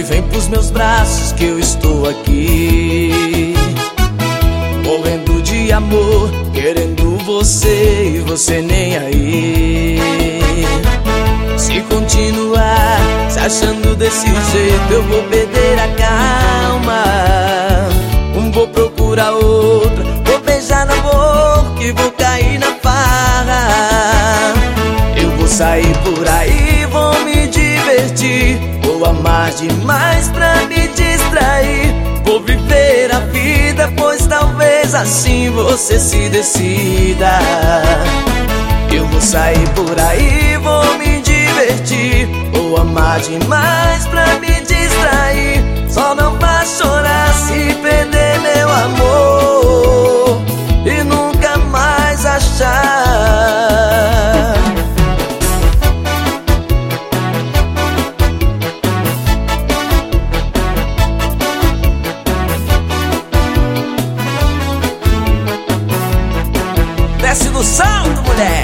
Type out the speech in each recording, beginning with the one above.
vem pros meus braços que eu estou aqui, morrendo de amor, querendo você e você nem aí. Se continuar se achando desse jeito, eu vou perder a calma. Vou procurar outra, vou beijar na boca e vou cair na farra. Eu vou sair por aí, vou me divertir, vou amar demais pra me distrair. Vou viver a vida, pois talvez assim você se decida. Eu vou sair por aí, vou me divertir, vou amar demais pra me distrair. Só não vá chorar se perder meu amor e nunca mais achar. Desce no salto, mulher!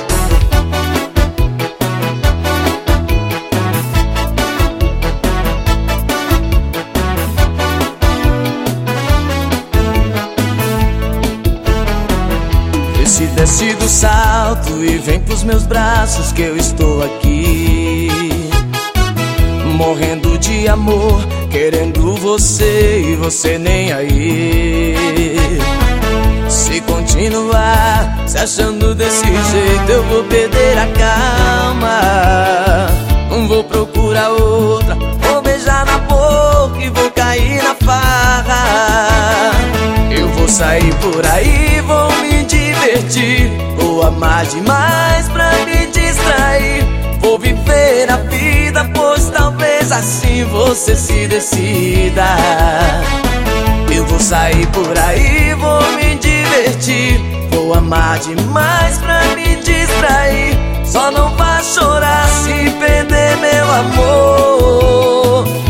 Se desce do salto e vem pros meus braços que eu estou aqui, morrendo de amor, querendo você e você nem aí. Se continuar se achando desse jeito, eu vou perder a calma. Não vou procurar outra, vou beijar na boca e vou cair na farra. Eu vou sair por aí, vou me divertir, vou amar demais pra me distrair. Vou viver a vida, pois talvez assim você se decida. Eu vou sair por aí, vou me divertir, vou amar demais pra me distrair. Só não vá chorar se perder meu amor